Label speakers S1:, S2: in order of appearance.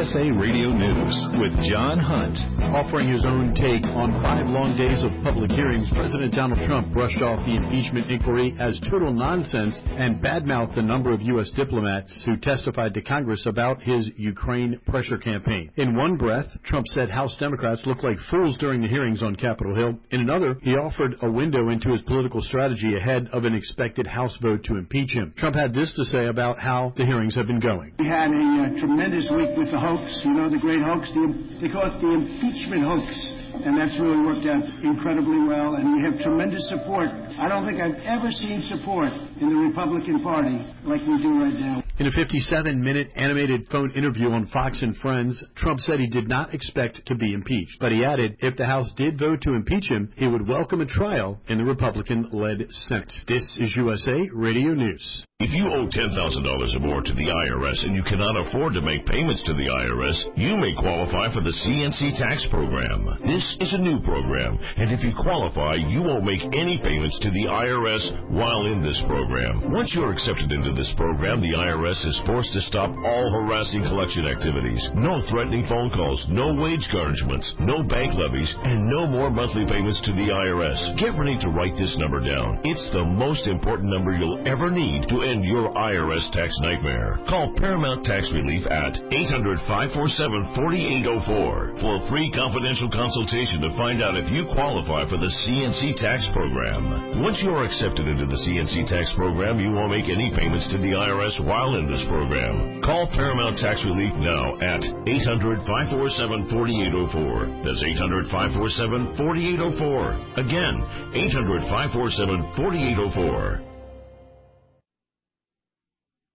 S1: USA Radio News with John Hunt.
S2: Offering his own take on 5 long days of public hearings, President Donald Trump brushed off the impeachment inquiry as total nonsense and badmouthed a number of U.S. diplomats who testified to Congress about his Ukraine pressure campaign. In one breath, Trump said House Democrats looked like fools during the hearings on Capitol Hill. In another, he offered a window into his political strategy ahead of an expected House vote to impeach him. Trump had this to say about how the hearings have been going.
S3: We had a tremendous week with the hoax, the great hoax. They call it the impeachment hoax. And that's really worked out incredibly well, and we have tremendous support. I don't think I've ever seen support in the Republican Party like we do right now.
S2: In a 57-minute animated phone interview on Fox and Friends, Trump said he did not expect to be impeached, but he added if the House did vote to impeach him, he would welcome a trial in the Republican-led Senate. This is USA Radio News.
S4: If you owe $10,000 or more to the IRS and you cannot afford to make payments to the IRS, you may qualify for the CNC tax program. This is a new program, and if you qualify, you won't make any payments to the IRS while in this program. Once you're accepted into this program, the IRS is forced to stop all harassing collection activities. No threatening phone calls, no wage garnishments, no bank levies, and no more monthly payments to the IRS. Get ready to write this number down. It's the most important number you'll ever need to end your IRS tax nightmare. Call Paramount Tax Relief at 800-547-4804 for a free confidential consultation to find out if you qualify for the CNC tax program. Once you are accepted into the CNC tax program, you won't make any payments to the IRS while in this program. Call Paramount Tax Relief now at 800-547-4804. That's 800-547-4804. Again, 800-547-4804.